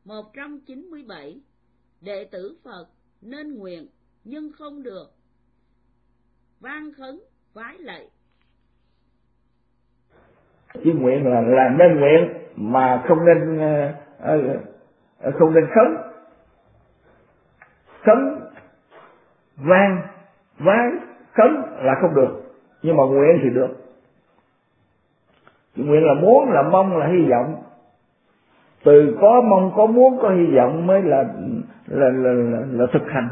197. Đệ tử Phật nên nguyện nhưng không được van khấn vái lạy. Chỉ nguyện là nên nguyện mà không nên khấn van vái khấn là không được, nhưng mà nguyện thì được. Chỉ nguyện là muốn, là mong, là hy vọng. Từ có mong, có muốn, có hy vọng mới là thực hành.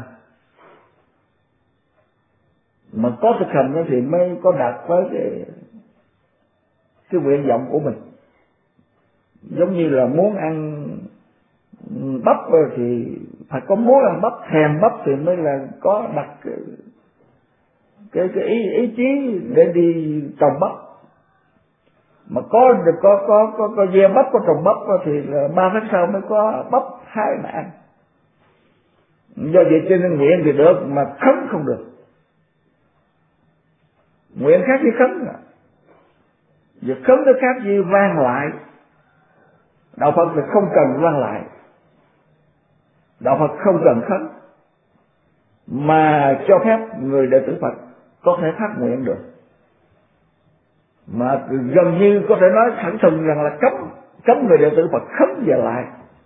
Mà có thực hành đó thì mới có đạt với cái nguyện vọng của mình. Giống như là muốn ăn bắp thì phải có muốn ăn bắp, thèm bắp thì mới là có đặt cái ý chí để đi trồng bắp. Mà có gieo bắp, có trồng bắp thì là 3 tháng sau mới có bắp hái mà ăn. Do vậy cho nên nguyện thì được mà khấn không được. Nguyện khác với khấn. Việc khấn nó khác gì vang lại. Đạo Phật là không cần vang lại. Đạo Phật không cần khấn, mà cho phép người đệ tử Phật có thể phát nguyện được. Mà gần như có thể nói thẳng thừng rằng là cấm người đệ tử Phật khấn và lại.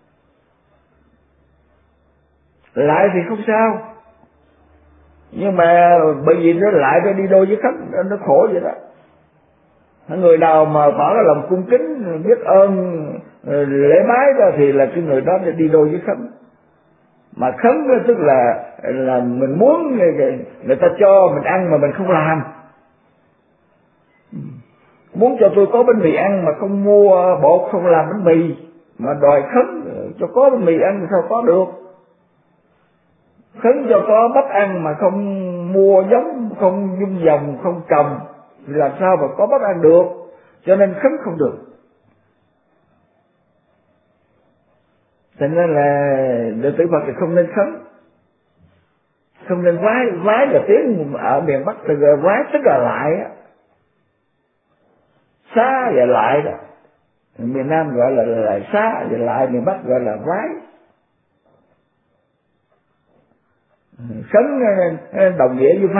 Lại thì không sao, nhưng mà bởi vì nó lại nó đi đôi với khấn, nó khổ vậy đó. Người nào mà tỏ ra lòng cung kính, biết ơn, lễ bái đó thì là cái người đó đi đôi với khấn. Mà khấn đó tức là mình muốn người ta cho mình ăn mà mình không làm. Muốn cho tôi có bánh mì ăn mà không mua bột, không làm bánh mì, mà đòi khấn cho có bánh mì ăn thì sao có được. Khấn cho có bắp ăn mà không mua giống, không dung dòng, không trồng thì làm sao mà có bắp ăn được. Cho nên khấn không được. Cho nên là đệ tử Phật thì không nên khấn, không nên vái là tiếng ở miền Bắc thì vái tức là lại á, xá và lại đó. Miền Nam gọi là xá và lại, miền Bắc gọi là vái. Khấn đồng nghĩa với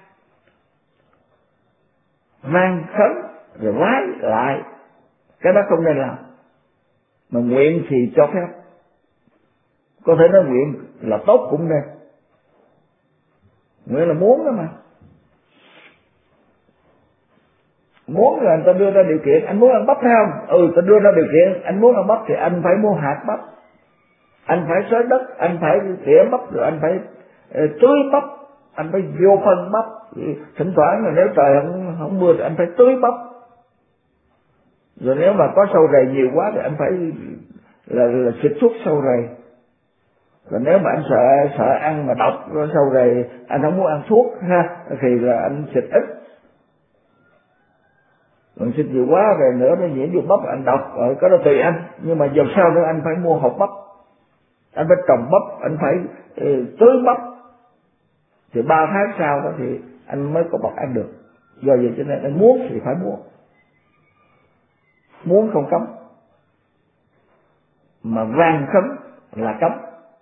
vang khấn rồi vái lại, cái đó không nên làm. Mà nguyện thì cho phép. Có thể nói nguyện là tốt cũng nên. Nguyện là muốn đó mà. Muốn là người ta đưa ra điều kiện, anh muốn ăn bắp hay không? Ta đưa ra điều kiện, anh muốn ăn bắp thì anh phải mua hạt bắp, anh phải xới đất, anh phải tỉa bắp, rồi anh phải tưới bắp, anh phải vô phân bắp. Thỉnh thoảng là nếu trời không mưa thì anh phải tưới bắp. Rồi nếu mà có sâu rầy nhiều quá thì anh phải là xịt thuốc sâu rầy. Còn nếu mà anh sợ ăn mà độc sâu rầy, anh không muốn ăn thuốc ha, thì là anh xịt ít. Còn xịt nhiều quá rồi nữa nó nhiễm vô bắp anh độc, cái đó tùy anh. Nhưng mà dầu sao nữa anh phải mua hột bắp, anh phải trồng bắp, anh phải tưới bắp. Thì 3 tháng sau đó thì anh mới có bắp ăn được. Do vậy cho nên anh muốn thì phải mua. Muốn không cấm, mà van khấn là cấm.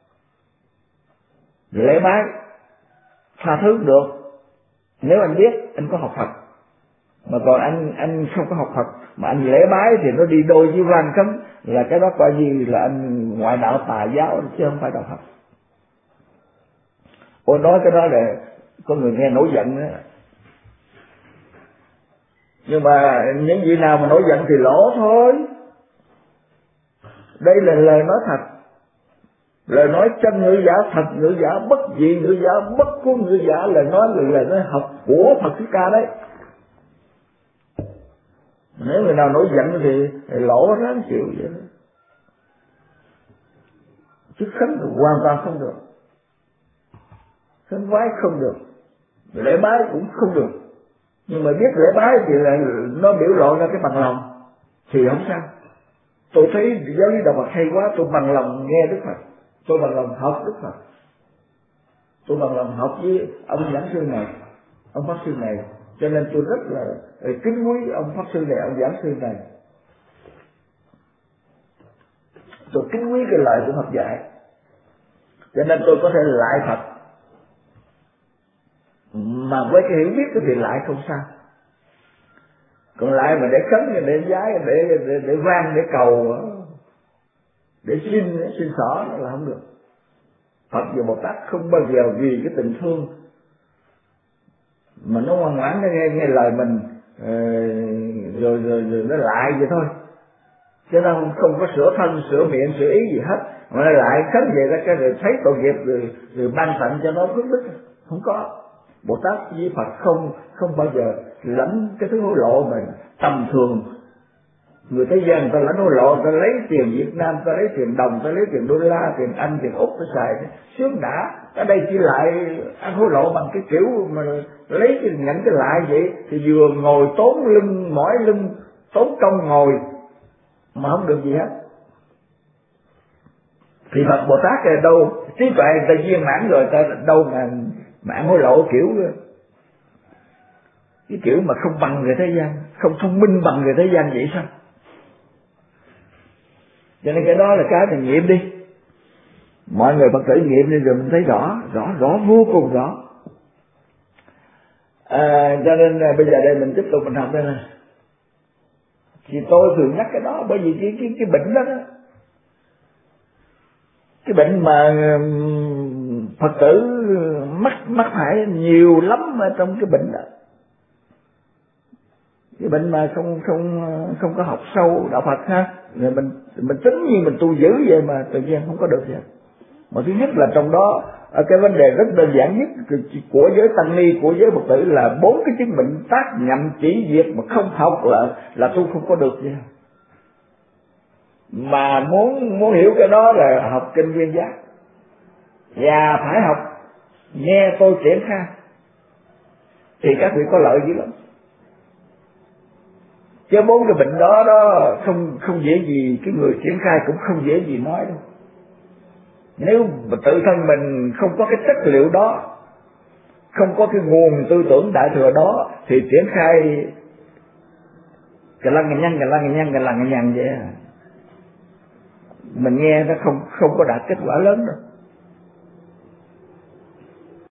Lễ bái tha thứ được nếu anh biết anh có học Phật. Mà còn anh không có học Phật mà anh lễ bái thì nó đi đôi với van khấn, là cái đó coi như là anh ngoại đạo tà giáo chứ không phải đạo Phật. Nói cái đó là có người nghe nổi giận đó. Nhưng mà những vị nào mà nổi giận thì lỗ thôi. Đây là lời nói thật, lời nói chân ngữ giả, thật ngữ giả, bất dị ngữ giả, bất cố ngữ giả, lời nói học của Phật Thích Ca đấy. Nếu người nào nổi giận thì lỗ ráng chịu vậy đó. Chứ khấn hoàn toàn không được, khấn vái không được, lễ bái cũng không được. Nhưng mà biết lễ bái thì là nó biểu lộ ra cái bằng lòng thì không sao. Tôi thấy giáo lý Đạo Phật hay quá, tôi bằng lòng nghe Đức Phật, tôi bằng lòng học Đức Phật, tôi bằng lòng học với ông giảng sư này, ông pháp sư này, cho nên tôi rất là kính quý ông pháp sư này, ông giảng sư này. Tôi kính quý cái lời của Phật dạy, cho nên tôi có thể lại Phật, mà với cái hiểu biết thì lại không sao. Còn lại mà để khấn, để vái, để vang, để cầu, để xin xỏ là không được. Phật và Bồ Tát không bao giờ vì cái tình thương mà nó ngoan ngoãn, nó nghe lời mình rồi nó lại vậy thôi, chứ nó không có sửa thân, sửa miệng, sửa ý gì hết, mà nó lại khấn về ra cái rồi thấy tội nghiệp rồi ban tặng cho nó phước đức. Không có. Bồ Tát với Phật không bao giờ lãnh cái thứ hối lộ mà tầm thường. Người thế gian người ta lãnh hối lộ, người ta lấy tiền Việt Nam, người ta lấy tiền đồng, người ta lấy tiền đô la, tiền Anh, tiền Úc, ta xài sướng đã. Ở đây chỉ lại ăn hối lộ bằng cái kiểu mà lấy cái nhận cái lại vậy, thì vừa ngồi tốn lưng, mỏi lưng, tốn công ngồi mà không được gì hết. Thì Phật Bồ Tát là đâu trí tuệ người ta viên mãn rồi, ta đâu mà ăn hối lộ kiểu cái kiểu mà không bằng người thế gian, không thông minh bằng người thế gian vậy sao? Cho nên cái đó là cái mình nghiệm đi, mọi người Phật tử nghiệm đi rồi mình thấy rõ vô cùng rõ. Cho nên bây giờ đây mình tiếp tục mình học đây nè. Thì tôi thường nhắc cái đó bởi vì cái bệnh đó, cái bệnh mà Phật tử mắc phải nhiều lắm ở trong cái bệnh đó, cái bệnh mà không có học sâu đạo Phật ha. Rồi mình tính như mình tu dữ vậy mà tự nhiên không có được vậy. Mà thứ nhất là trong đó cái vấn đề rất đơn giản nhất của giới tăng ni, của giới Phật tử là 4 cái chứng bệnh tác nhậm chỉ việc mà không học là tu không có được vậy. Mà muốn hiểu cái đó là học kinh Viên Giác, và phải học nghe tôi triển khai thì các vị có lợi dữ lắm. Chứ 4 cái bệnh đó không dễ gì, cái người triển khai cũng không dễ gì nói đâu. Nếu mà tự thân mình không có cái chất liệu đó, không có cái nguồn tư tưởng đại thừa đó, thì triển khai cà lăng nhăng vậy. Mình nghe nó không có đạt kết quả lớn đâu.